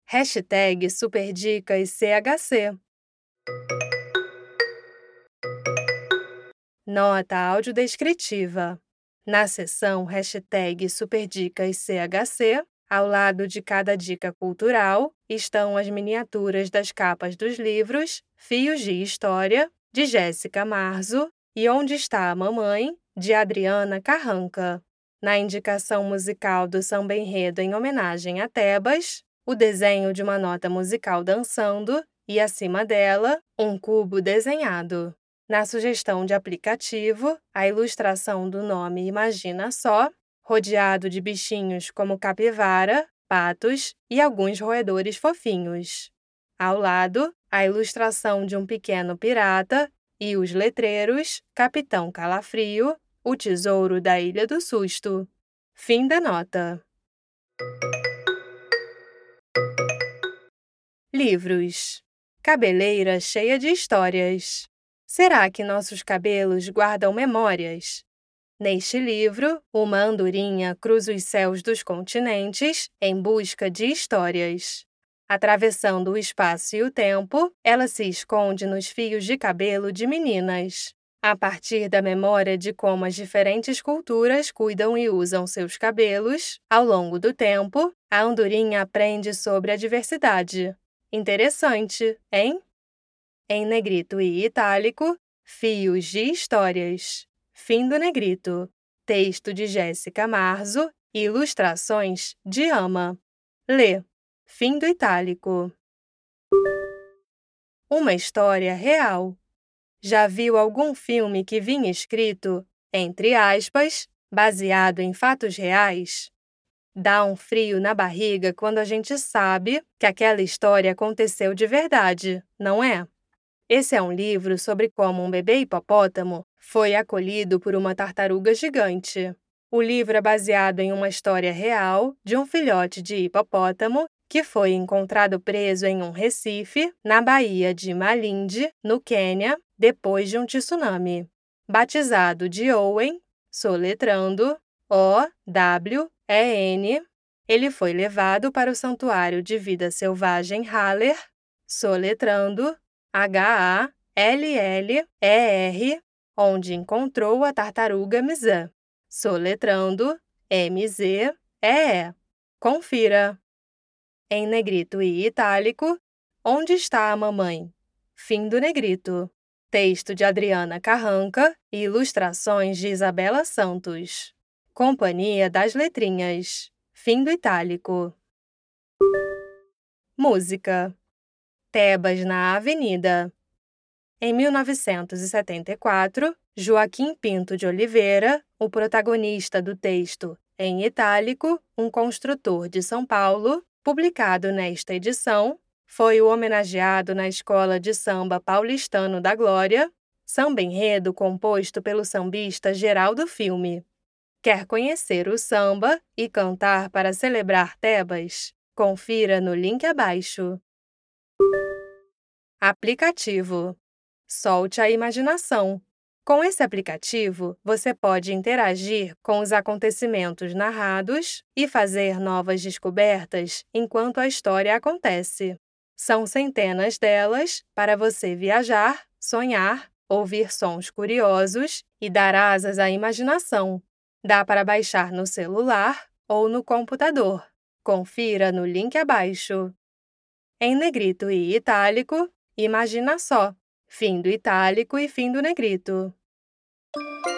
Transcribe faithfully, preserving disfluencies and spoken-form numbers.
Hashtag Superdicas C H C. Nota audiodescritiva. Na seção Hashtag Superdicas C H C, ao lado de cada dica cultural, estão as miniaturas das capas dos livros Fios de História, de Jéssica Marzo, e Onde Está a Mamãe, de Adriana Carranca. Na indicação musical do samba enredo em homenagem a Tebas, o desenho de uma nota musical dançando e, acima dela, um cubo desenhado. Na sugestão de aplicativo, a ilustração do nome Imagina Só, rodeado de bichinhos como capivara, patos e alguns roedores fofinhos. Ao lado, a ilustração de um pequeno pirata e os letreiros Capitão Calafrio, o tesouro da Ilha do Susto. Fim da nota. Livros. Cabeleira cheia de histórias. Será que nossos cabelos guardam memórias? Neste livro, uma andorinha cruza os céus dos continentes em busca de histórias. Atravessando o espaço e o tempo, ela se esconde nos fios de cabelo de meninas. A partir da memória de como as diferentes culturas cuidam e usam seus cabelos, ao longo do tempo, a andorinha aprende sobre a diversidade. Interessante, hein? Em negrito e itálico, Fios de Histórias. Fim do negrito. Texto de Jéssica Marzo e ilustrações de Ama. Lê. Fim do itálico. Uma história real. Já viu algum filme que vinha escrito, entre aspas, baseado em fatos reais? Dá um frio na barriga quando a gente sabe que aquela história aconteceu de verdade, não é? Esse é um livro sobre como um bebê hipopótamo foi acolhido por uma tartaruga gigante. O livro é baseado em uma história real de um filhote de hipopótamo que foi encontrado preso em um recife na Baía de Malindi, no Quênia, depois de um tsunami. Batizado de Owen, soletrando O W E N, ele foi levado para o Santuário de Vida Selvagem Haller, soletrando H A L L E R, onde encontrou a tartaruga Mzé, soletrando M Z E E. Confira. Em negrito e itálico, Onde Está a Mamãe? Fim do negrito. Texto de Adriana Carranca e ilustrações de Isabela Santos. Companhia das Letrinhas. Fim do itálico. Música. Tebas na Avenida. Em mil novecentos e setenta e quatro, Joaquim Pinto de Oliveira, o protagonista do texto em itálico, um construtor de São Paulo, publicado nesta edição, foi o homenageado na Escola de Samba Paulistano da Glória, samba enredo composto pelo sambista Geraldo Filme. Quer conhecer o samba e cantar para celebrar Tebas? Confira no link abaixo. Aplicativo. Solte a imaginação. Com esse aplicativo, você pode interagir com os acontecimentos narrados e fazer novas descobertas enquanto a história acontece. São centenas delas para você viajar, sonhar, ouvir sons curiosos e dar asas à imaginação. Dá para baixar no celular ou no computador. Confira no link abaixo. Em negrito e itálico, Imagina Só. Fim do itálico e fim do negrito.